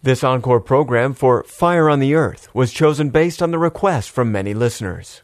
This encore program for Fire on the Earth was chosen based on the request from many listeners.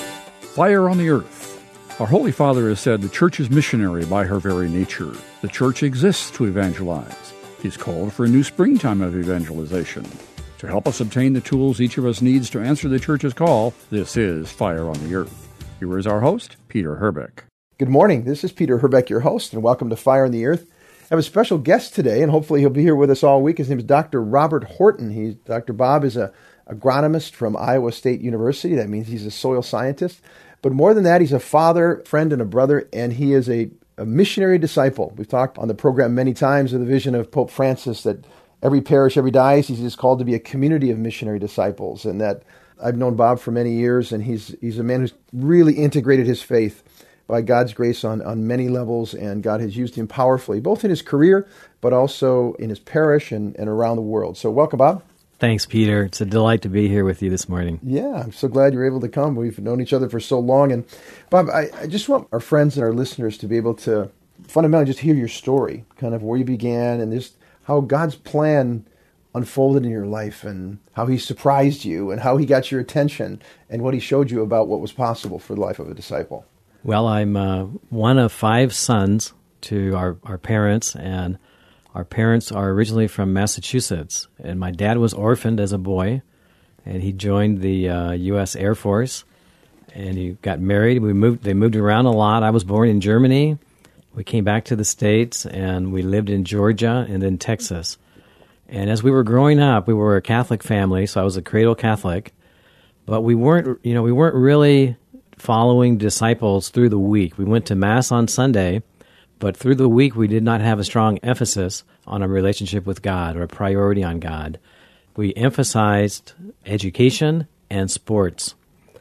Fire on the Earth. Our Holy Father has said the Church is missionary by her very nature. The Church exists to evangelize. He's called for a new springtime of evangelization. To help us obtain the tools each of us needs to answer the Church's call, this is Fire on the Earth. Here is our host, Peter Herbeck. Good morning. This is Peter Herbeck, your host, and welcome to Fire on the Earth. I have a special guest today, and hopefully he'll be here with us all week. His name is Dr. Robert Horton. Dr. Bob is an agronomist from Iowa State University. That means he's a soil scientist. But more than that, he's a father, friend, and a brother, and he is a missionary disciple. We've talked on the program many times of the vision of Pope Francis that every parish, every diocese is called to be a community of missionary disciples, and that I've known Bob for many years, and he's a man who's really integrated his faith by God's grace on many levels, and God has used him powerfully, both in his career, but also in his parish and around the world. So welcome, Bob. Thanks, Peter. It's a delight to be here with you this morning. Yeah, I'm so glad you're able to come. We've known each other for so long. And Bob, I just want our friends and our listeners to be able to fundamentally just hear your story, kind of where you began and just how God's plan unfolded in your life and how he surprised you and how he got your attention and what he showed you about what was possible for the life of a disciple. Well, I'm one of 5 sons to our parents, and our parents are originally from Massachusetts. And my dad was orphaned as a boy, and he joined the U.S. Air Force, and he got married. They moved around a lot. I was born in Germany. We came back to the States, and we lived in Georgia and then Texas. And as we were growing up, we were a Catholic family, so I was a cradle Catholic. But we weren't really following disciples through the week. We went to Mass on Sunday, but through the week we did not have a strong emphasis on a relationship with God or a priority on God. We emphasized education and sports,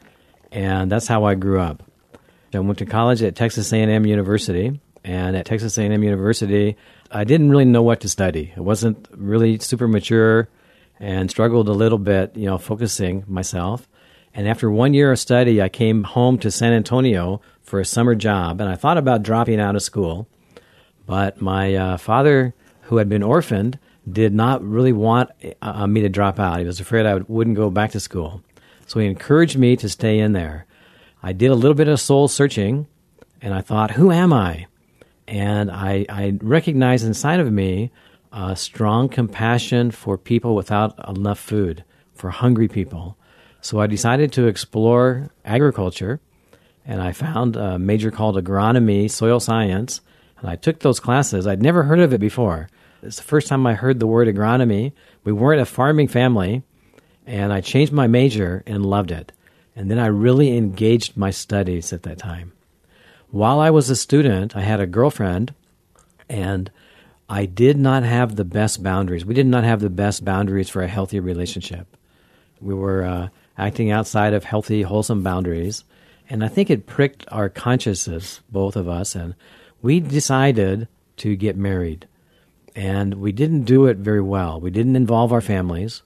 and that's how I grew up. I went to college at Texas A&M University, and at Texas A&M University, I didn't really know what to study. I wasn't really super mature and struggled a little bit, focusing myself. And after 1 year of study, I came home to San Antonio for a summer job, and I thought about dropping out of school. But my father, who had been orphaned, did not really want me to drop out. He was afraid I wouldn't go back to school. So he encouraged me to stay in there. I did a little bit of soul searching, and I thought, who am I? And I recognized inside of me a strong compassion for people without enough food, for hungry people. So I decided to explore agriculture, and I found a major called agronomy, soil science, and I took those classes. I'd never heard of it before. It's the first time I heard the word agronomy. We weren't a farming family, and I changed my major and loved it. And then I really engaged my studies at that time. While I was a student, I had a girlfriend, and I did not have the best boundaries. We did not have the best boundaries for a healthy relationship. We were acting outside of healthy, wholesome boundaries. And I think it pricked our consciences, both of us, and we decided to get married. And we didn't do it very well. We didn't involve our families.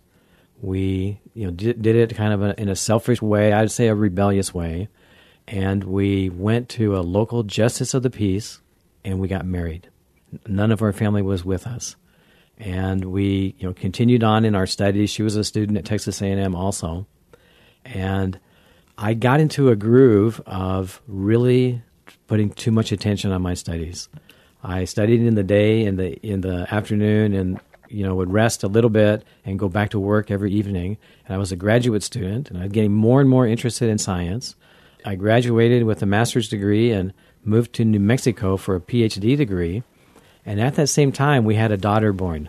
We did it kind of in a selfish way, I'd say a rebellious way. And we went to a local justice of the peace, and we got married. None of our family was with us. And we continued on in our studies. She was a student at Texas A&M also. And I got into a groove of really putting too much attention on my studies. I studied in the day, in the afternoon, and would rest a little bit and go back to work every evening. And I was a graduate student, and I was getting more and more interested in science. I graduated with a master's degree and moved to New Mexico for a PhD degree. And at that same time, we had a daughter born.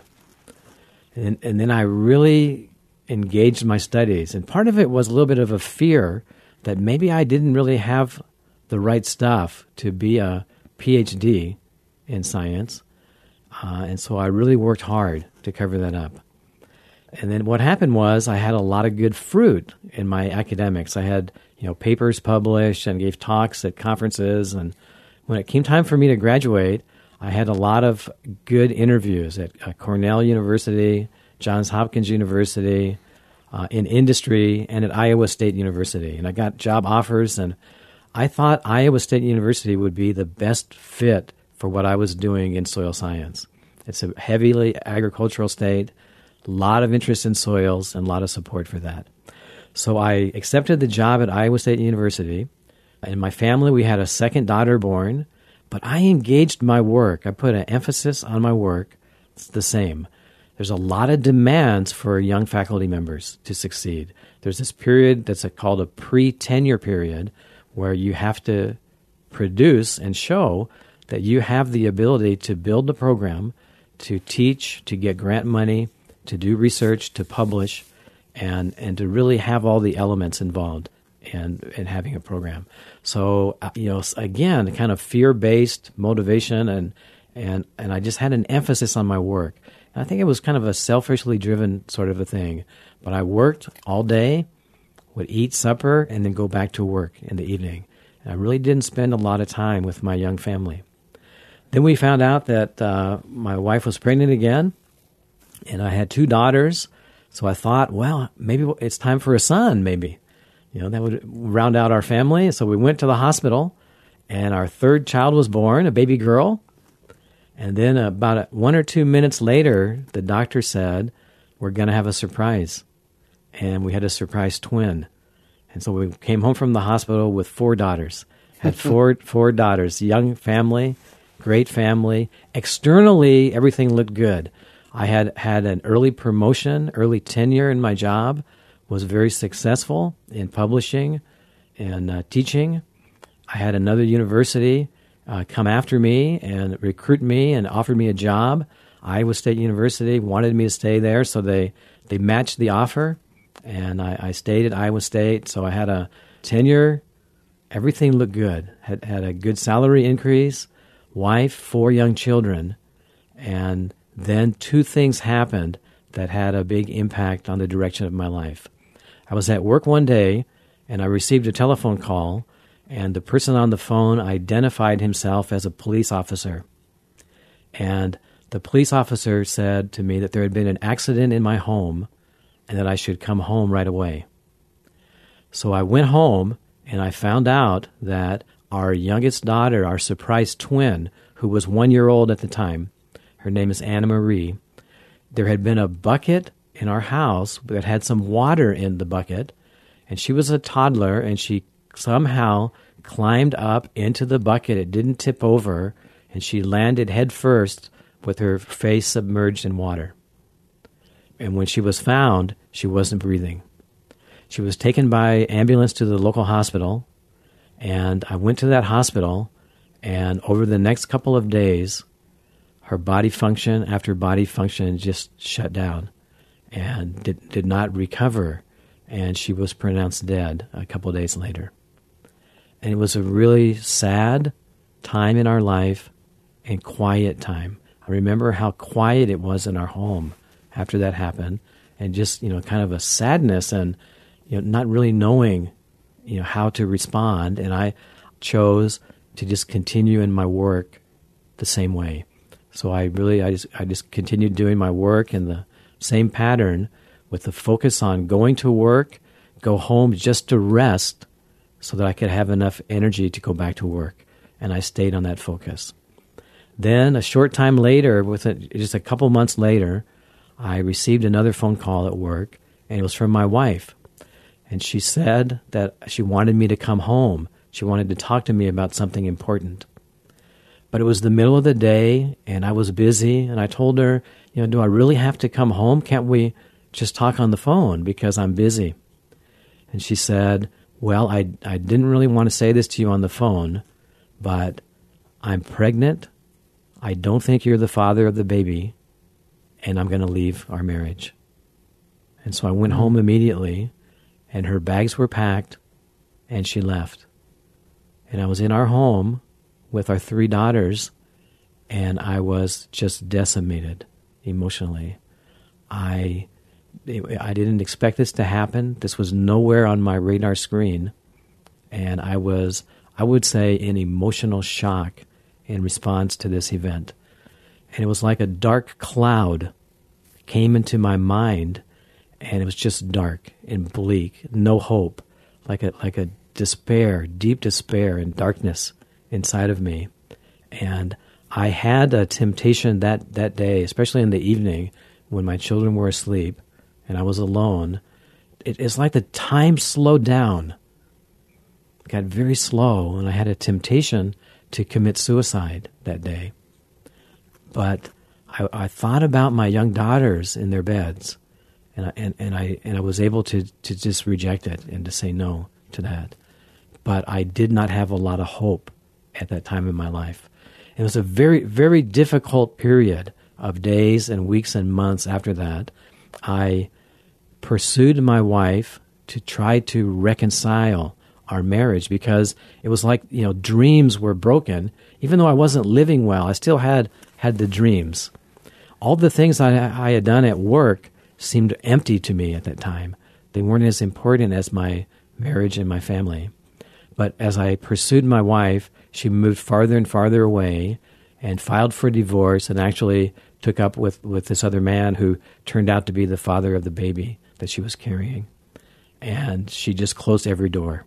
And then I really engaged my studies. And part of it was a little bit of a fear that maybe I didn't really have the right stuff to be a PhD in science. And so I really worked hard to cover that up. And then what happened was I had a lot of good fruit in my academics. I had papers published and gave talks at conferences. And when it came time for me to graduate, I had a lot of good interviews at Cornell University, Johns Hopkins University, in industry, and at Iowa State University. And I got job offers, and I thought Iowa State University would be the best fit for what I was doing in soil science. It's a heavily agricultural state, A lot of interest in soils and a lot of support for that. So I accepted the job at Iowa State University. In my family, we had a second daughter born, but I engaged my work. I put an emphasis on my work. It's the same. There's a lot of demands for young faculty members to succeed. There's this period that's called a pre-tenure period where you have to produce and show that you have the ability to build the program, to teach, to get grant money, to do research, to publish, and to really have all the elements involved in having a program. So, again, kind of fear-based motivation, and I just had an emphasis on my work. And I think it was kind of a selfishly driven sort of a thing. But I worked all day, would eat supper, and then go back to work in the evening. And I really didn't spend a lot of time with my young family. Then we found out that my wife was pregnant again, and I had 2 daughters. So I thought, well, maybe it's time for a son, maybe. That would round out our family. So we went to the hospital, and our 3rd child was born, a baby girl. And then about 1 or 2 minutes later, the doctor said, we're going to have a surprise. And we had a surprise twin. And so we came home from the hospital with 4 daughters. Had four daughters, young family, great family. Externally, everything looked good. I had an early promotion, early tenure in my job, was very successful in publishing and teaching. I had another university come after me and recruit me and offered me a job. Iowa State University wanted me to stay there, so they matched the offer, and I stayed at Iowa State. So I had a tenure. Everything looked good. Had a good salary increase, wife, 4 young children, and then 2 things happened that had a big impact on the direction of my life. I was at work one day, and I received a telephone call, and the person on the phone identified himself as a police officer. And the police officer said to me that there had been an accident in my home and that I should come home right away. So I went home, and I found out that our youngest daughter, our surprise twin, who was 1 year old at the time, her name is Anna Marie, there had been a bucket in our house that had some water in the bucket, and she was a toddler, and she somehow climbed up into the bucket. It didn't tip over, and she landed head first with her face submerged in water. And when she was found, she wasn't breathing. She was taken by ambulance to the local hospital, and I went to that hospital, and over the next couple of days, her body function after body function just shut down and did not recover, and she was pronounced dead a couple of days later. And it was a really sad time in our life and quiet time. I remember how quiet it was in our home after that happened, and just, kind of a sadness and, not really knowing, how to respond. And I chose to just continue in my work the same way. So I just continued doing my work in the same pattern with the focus on going to work, go home just to rest so that I could have enough energy to go back to work. And I stayed on that focus. Then a short time later, just a couple months later, I received another phone call at work, and it was from my wife. And she said that she wanted me to come home. She wanted to talk to me about something important. But it was the middle of the day, and I was busy, and I told her, do I really have to come home? Can't we just talk on the phone because I'm busy? And she said, well, I didn't really want to say this to you on the phone, but I'm pregnant. I don't think you're the father of the baby, and I'm going to leave our marriage. And so I went home immediately, and her bags were packed, and she left. And I was in our home with our 3 daughters, and I was just decimated emotionally. I didn't expect this to happen. This was nowhere on my radar screen, and I would say, in emotional shock in response to this event. And it was like a dark cloud came into my mind, and it was just dark and bleak, no hope, like a despair, deep despair and darkness inside of me. And I had a temptation that day, especially in the evening, when my children were asleep and I was alone, it's like the time slowed down. It got very slow, and I had a temptation to commit suicide that day. But I thought about my young daughters in their beds, and I was able to just reject it and to say no to that. But I did not have a lot of hope at that time in my life. It was a very, very difficult period of days and weeks and months after that. I pursued my wife to try to reconcile our marriage because it was like, dreams were broken. Even though I wasn't living well, I still had the dreams. All the things I had done at work seemed empty to me at that time. They weren't as important as my marriage and my family. But as I pursued my wife, she moved farther and farther away and filed for divorce and actually took up with this other man who turned out to be the father of the baby that she was carrying. And she just closed every door.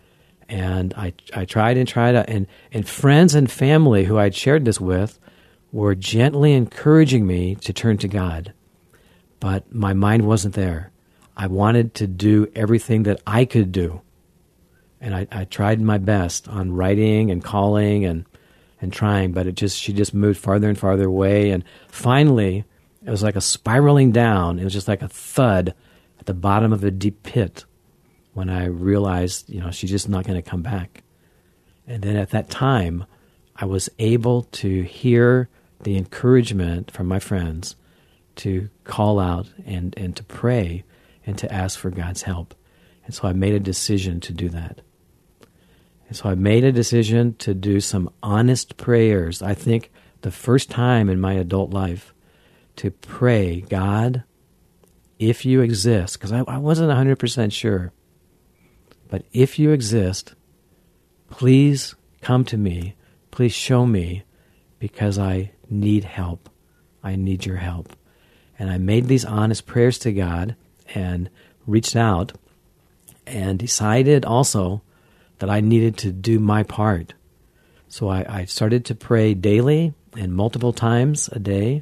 And I tried, and friends and family who I'd shared this with were gently encouraging me to turn to God. But my mind wasn't there. I wanted to do everything that I could do. And I tried my best on writing and calling and trying, but she just moved farther and farther away. And finally, it was like a spiraling down. It was just like a thud at the bottom of a deep pit when I realized, she's just not going to come back. And then at that time, I was able to hear the encouragement from my friends to call out and to pray and to ask for God's help. And so I made a decision to do that. And so I made a decision to do some honest prayers. I think the first time in my adult life to pray, God, if you exist, because I wasn't 100% sure, but if you exist, please come to me. Please show me, because I need help. I need your help. And I made these honest prayers to God and reached out and decided also that I needed to do my part. So I started to pray daily and multiple times a day,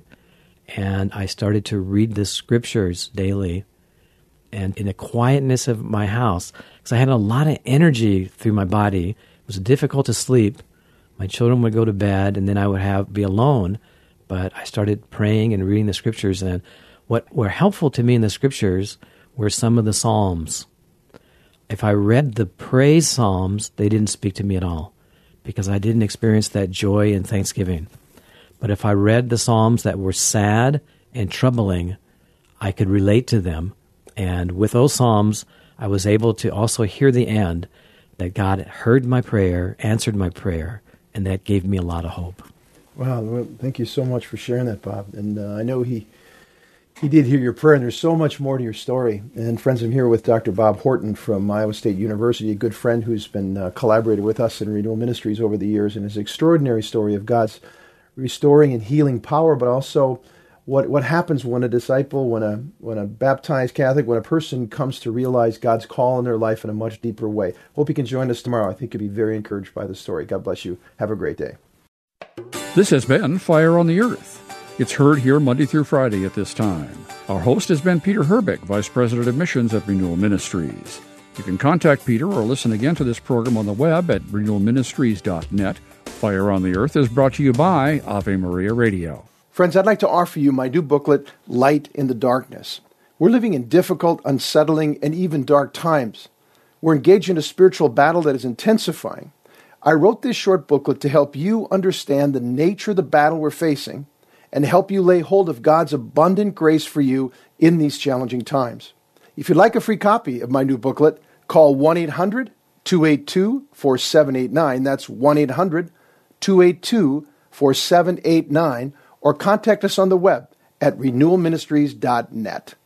and I started to read the scriptures daily and in the quietness of my house, because I had a lot of energy through my body. It was difficult to sleep. My children would go to bed, and then I would be alone, but I started praying and reading the scriptures, and what were helpful to me in the scriptures were some of the Psalms. If I read the praise Psalms, they didn't speak to me at all because I didn't experience that joy and thanksgiving. But if I read the Psalms that were sad and troubling, I could relate to them. And with those Psalms, I was able to also hear the end, that God heard my prayer, answered my prayer, and that gave me a lot of hope. Wow, well, thank you so much for sharing that, Bob. And I know he did hear your prayer, and there's so much more to your story. And friends, I'm here with Dr. Bob Horton from Iowa State University, a good friend who's been collaborated with us in Renewal Ministries over the years, and his extraordinary story of God's restoring and healing power, but also what happens when a disciple, when a baptized Catholic, when a person comes to realize God's call in their life in a much deeper way. Hope you can join us tomorrow. I think you'll be very encouraged by the story. God bless you. Have a great day. This has been Fire on the Earth. It's heard here Monday through Friday at this time. Our host has been Peter Herbeck, Vice President of Missions at Renewal Ministries. You can contact Peter or listen again to this program on the web at renewalministries.net. Fire on the Earth is brought to you by Ave Maria Radio. Friends, I'd like to offer you my new booklet, Light in the Darkness. We're living in difficult, unsettling, and even dark times. We're engaged in a spiritual battle that is intensifying. I wrote this short booklet to help you understand the nature of the battle we're facing and help you lay hold of God's abundant grace for you in these challenging times. If you'd like a free copy of my new booklet, call 1-800-282-4789. That's 1-800-282-4789, or contact us on the web at renewalministries.net.